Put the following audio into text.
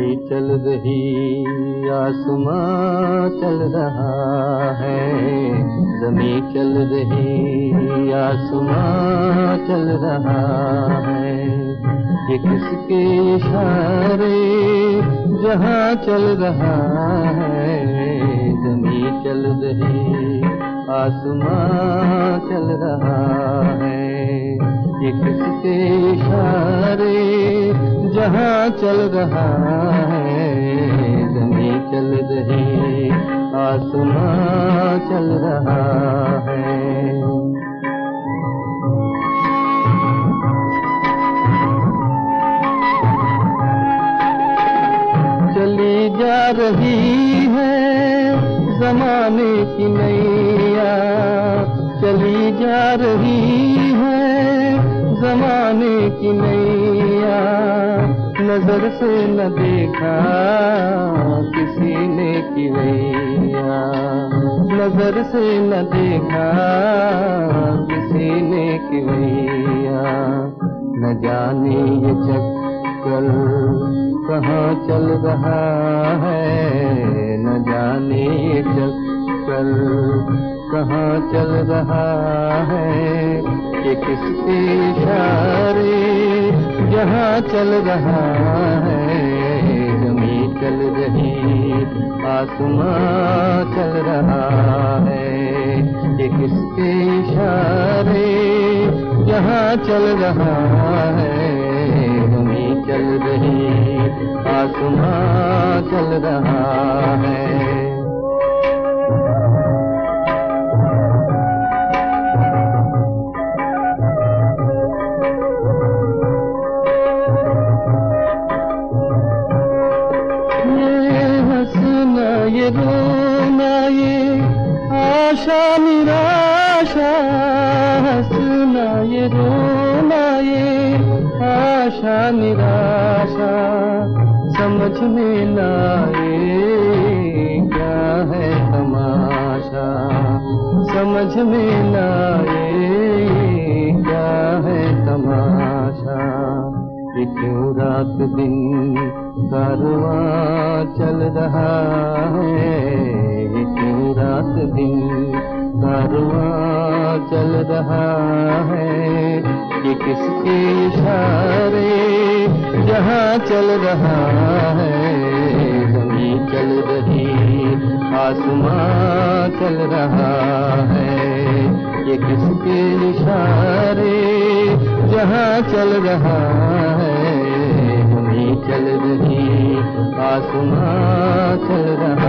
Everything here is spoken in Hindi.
चल रही, आसमां चल रहा है। ज़मीं चल रही, आसमां चल रहा है। ये किसके इशारे जहां चल रहा है। ज़मीं चल रही, आसमां चल रहा है। ये किसके इशारे जहां चल रहा है। ज़मीं चल रही, आसमां चल रहा है। चली जा रही है ज़माने की नैया, चली जा रही है ज़माने की नैया। नजर से न देखा किसी ने किवैया, नजर से न देखा किसी ने किवैया। न जाने ये चक्कर कहाँ चल रहा है। न जाने ये चक्कर कहाँ चल रहा है। ये किसके इशारे जहाँ चल रहा है। ज़मीं चल रही, आसमां चल रहा है। ये किसके इशारे जहाँ चल रहा है। ज़मीं चल रही, आसमां चल रहा है। ये रोना, ये आशा निराशा। हंसना, ये रोना, ये आशा निराशा। समझ में न आए क्या है तमाशा। समझ में न आए क्या है तमाशा। ये क्यों रात दिन कारवां चल रहा है। ये क्यों रात दिन कारवां चल रहा है। ये किसके इशारे जहां चल रहा है। ज़मीं चल रही, आसमां चल रहा है। ये किसके इशारे जहां चल रहा है। ज़मीं चल रही, आसमां चल रहा